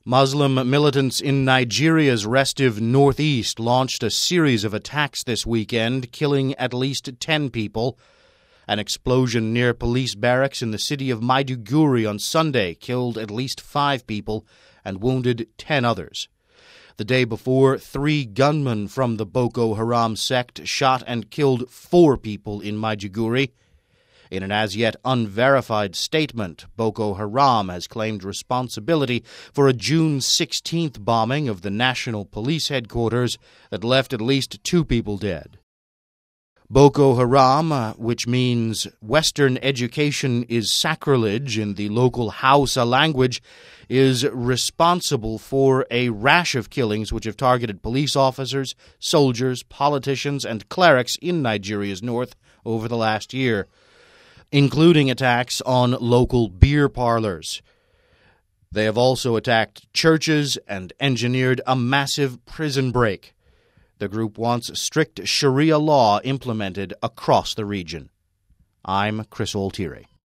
Muslim militants in Nigeria's restive northeast launched a series of attacks this weekend, killing at least 10 people. An explosion near police barracks in the city of Maiduguri on Sunday killed at least 5 people and wounded 10 others. The day before, 3 gunmen from the Boko Haram sect shot and killed 4 people in Maiduguri. In an as-yet unverified statement, Boko Haram has claimed responsibility for a June 16th bombing of the National Police Headquarters that left at least 2 people dead. Boko Haram, which means Western education is sacrilege in the local Hausa language, is responsible for a rash of killings which have targeted police officers, soldiers, politicians, and clerics in Nigeria's north over the last year, including attacks on local beer parlors. They have also attacked churches and engineered a massive prison break. The group wants strict Sharia law implemented across the region. I'm Chris Altieri.